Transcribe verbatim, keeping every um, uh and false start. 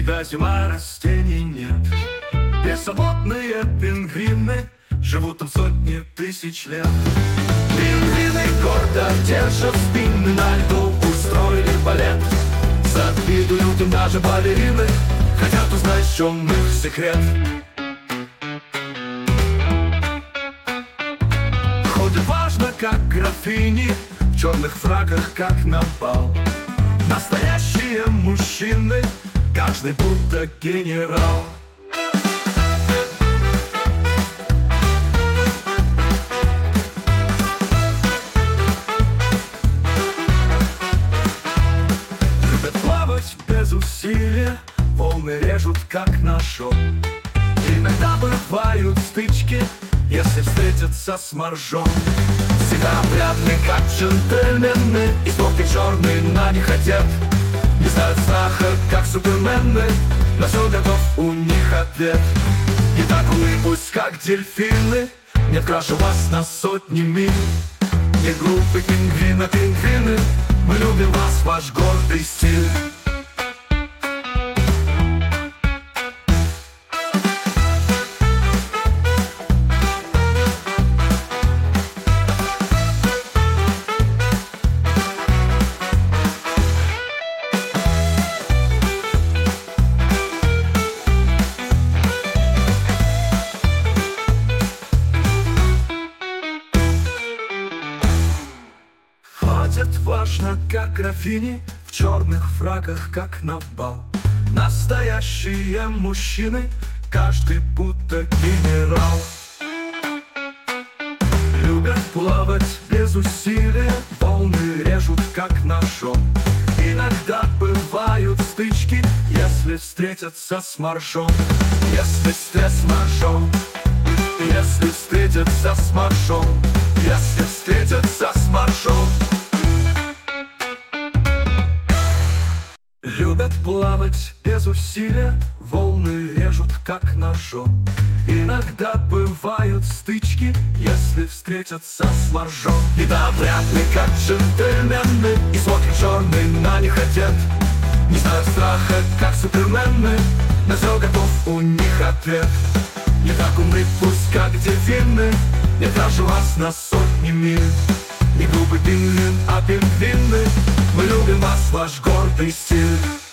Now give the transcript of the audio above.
всегда зима, растений нет. Беззаботные пингвины живут там сотни тысяч лет. Пингвины гордо держат спины, на льду устроили балет. Завидуют им даже балерины, хотят узнать, в чем их секрет. Ходят важно, как графини, в черных фраках, как на бал. Настоящие мужчины, каждый будто генерал. Любят плавать без усилия, волны режут как ножом. Иногда бывают стычки, если встретятся с моржом. Всегда опрятны, как джентльмены, и смотрят черный на них одет. Не знают страха, как супермены, на все готов у них ответ. И так улыбусь, как дельфины, нет краше вас на сотни миль. Не глупый пингвин, а пингвины, мы любим вас, ваш гордый стиль. Ходят важно, как графини, в черных фраках, как на бал. Настоящие мужчины, каждый будто генерал. Любят плавать без усилия, волны режут как ножом. Иногда бывают стычки, если встретятся с моржом. Если стресс с моржом, если встретятся с моржом, если встретятся с моржом. Любят плавать без усилия, волны режут как ножом. Иногда бывают стычки, если встретятся с моржом. И да, опрятны, как джентльмены, и смотрят черный на них одет. Не знают страха, как супермены, на все готов у них ответ. Не так умны пусть, как дельфины, не даже вас на сотни миль. Не глупый пингвин, а пингвины, мы любим вас, ваш гордый стиль.